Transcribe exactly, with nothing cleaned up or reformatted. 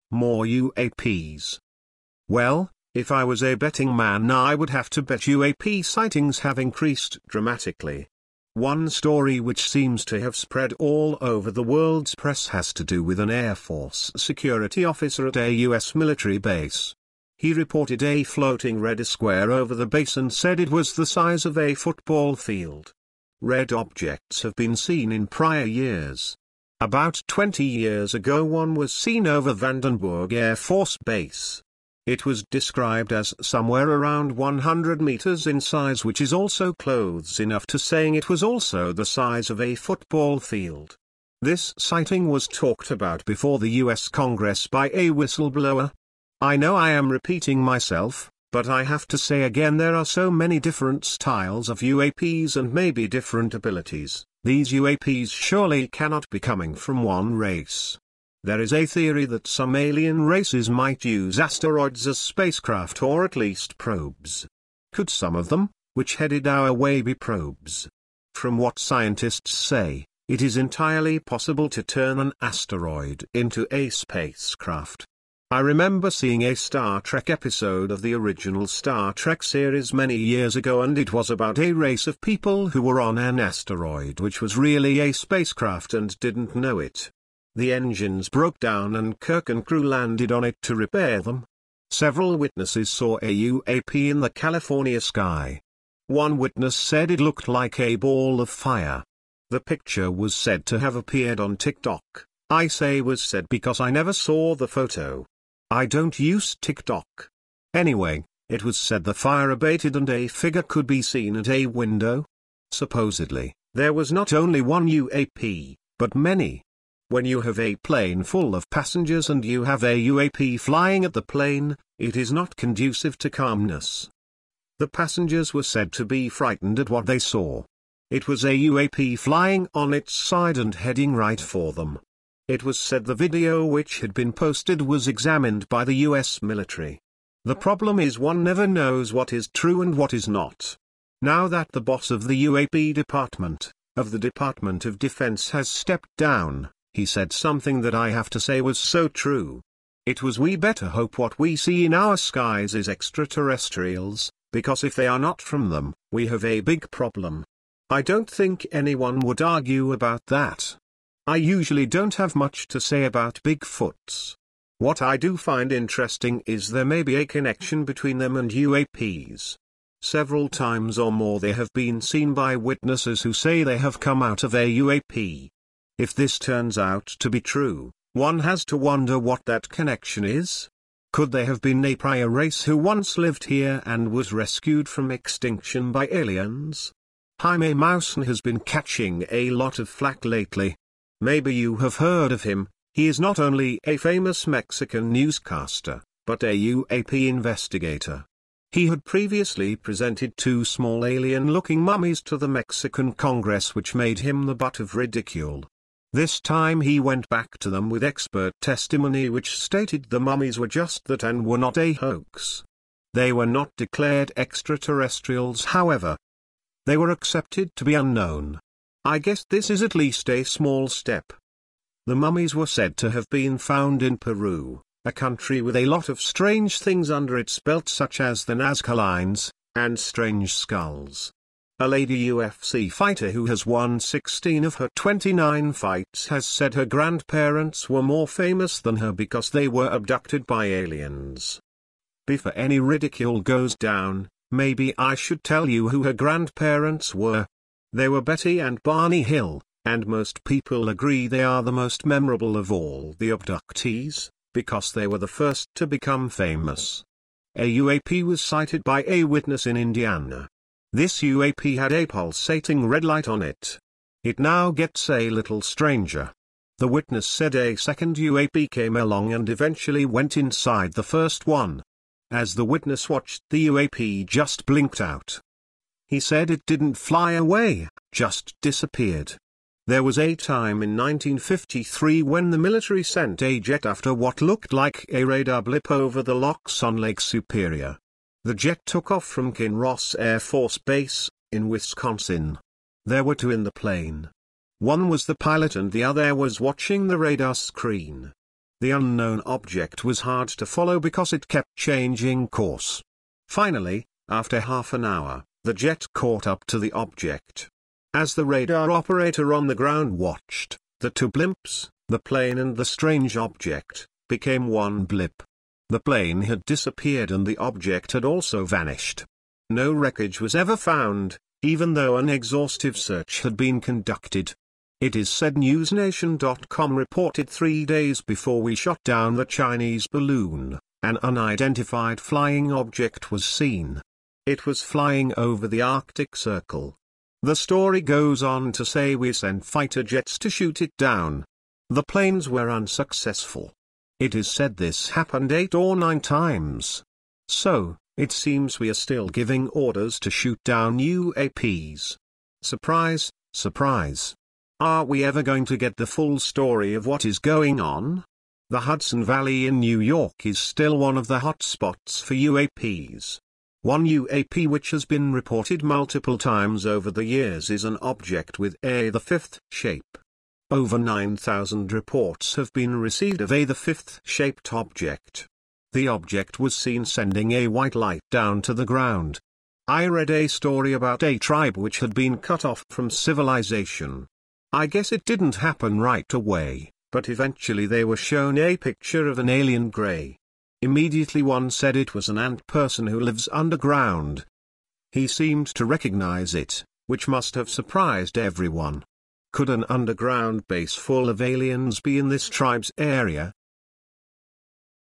More U A Ps. Well, if I was a betting man, I would have to bet U A P sightings have increased dramatically. One story which seems to have spread all over the world's press has to do with an Air Force security officer at a U S military base. He reported a floating red square over the base and said it was the size of a football field. Red objects have been seen in prior years. About twenty years ago one was seen over Vandenberg Air Force Base. It was described as somewhere around one hundred meters in size, which is also close enough to saying it was also the size of a football field. This sighting was talked about before the U S Congress by a whistleblower. I know I am repeating myself, but I have to say again, there are so many different styles of U A Ps and maybe different abilities. These U A Ps surely cannot be coming from one race. There is a theory that some alien races might use asteroids as spacecraft or at least probes. Could some of them, which headed our way, be probes? From what scientists say, it is entirely possible to turn an asteroid into a spacecraft. I remember seeing a Star Trek episode of the original Star Trek series many years ago, and it was about a race of people who were on an asteroid which was really a spacecraft and didn't know it. The engines broke down and Kirk and crew landed on it to repair them. Several witnesses saw a U A P in the California sky. One witness said it looked like a ball of fire. The picture was said to have appeared on TikTok. I say was said because I never saw the photo. I don't use TikTok. Anyway, it was said the fire abated and a figure could be seen at a window. Supposedly, there was not only one U A P, but many. When you have a plane full of passengers and you have a U A P flying at the plane, it is not conducive to calmness. The passengers were said to be frightened at what they saw. It was a U A P flying on its side and heading right for them. It was said the video which had been posted was examined by the U S military. The problem is one never knows what is true and what is not. Now that the boss of the U A P department, of the Department of Defense, has stepped down, he said something that I have to say was so true. It was, we better hope what we see in our skies is extraterrestrials, because if they are not from them, we have a big problem. I don't think anyone would argue about that. I usually don't have much to say about Bigfoots. What I do find interesting is there may be a connection between them and U A Ps. Several times or more they have been seen by witnesses who say they have come out of a U A P. If this turns out to be true, one has to wonder what that connection is. Could they have been a prior race who once lived here and was rescued from extinction by aliens? Jaime Maussan has been catching a lot of flack lately. Maybe you have heard of him. He is not only a famous Mexican newscaster, but a U A P investigator. He had previously presented two small alien-looking mummies to the Mexican Congress, which made him the butt of ridicule. This time he went back to them with expert testimony which stated the mummies were just that and were not a hoax. They were not declared extraterrestrials, however. They were accepted to be unknown. I guess this is at least a small step. The mummies were said to have been found in Peru, a country with a lot of strange things under its belt, such as the Nazca lines, and strange skulls. A lady U F C fighter who has won sixteen of her twenty-nine fights has said her grandparents were more famous than her because they were abducted by aliens. Before any ridicule goes down, maybe I should tell you who her grandparents were. They were Betty and Barney Hill, and most people agree they are the most memorable of all the abductees, because they were the first to become famous. A U A P was sighted by a witness in Indiana. This U A P had a pulsating red light on it. It now gets a little stranger. The witness said a second U A P came along and eventually went inside the first one. As the witness watched, the U A P just blinked out. He said it didn't fly away, just disappeared. There was a time in nineteen fifty-three when the military sent a jet after what looked like a radar blip over the locks on Lake Superior. The jet took off from Kinross Air Force Base, in Wisconsin. There were two in the plane. One was the pilot and the other was watching the radar screen. The unknown object was hard to follow because it kept changing course. Finally, after half an hour, the jet caught up to the object. As the radar operator on the ground watched, the two blimps, the plane and the strange object, became one blip. The plane had disappeared and the object had also vanished. No wreckage was ever found, even though an exhaustive search had been conducted. It is said NewsNation dot com reported three days before we shot down the Chinese balloon, an unidentified flying object was seen. It was flying over the Arctic Circle. The story goes on to say we sent fighter jets to shoot it down. The planes were unsuccessful. It is said this happened eight or nine times. So, it seems we are still giving orders to shoot down U A Ps. Surprise, surprise. Are we ever going to get the full story of what is going on? The Hudson Valley in New York is still one of the hot spots for U A Ps. One U A P which has been reported multiple times over the years is an object with A the fifth shape. Over nine thousand reports have been received of A the fifth shaped object. The object was seen sending a white light down to the ground. I read a story about a tribe which had been cut off from civilization. I guess it didn't happen right away, but eventually they were shown a picture of an alien gray. Immediately one said it was an ant person who lives underground. He seemed to recognize it, which must have surprised everyone. Could an underground base full of aliens be in this tribe's area?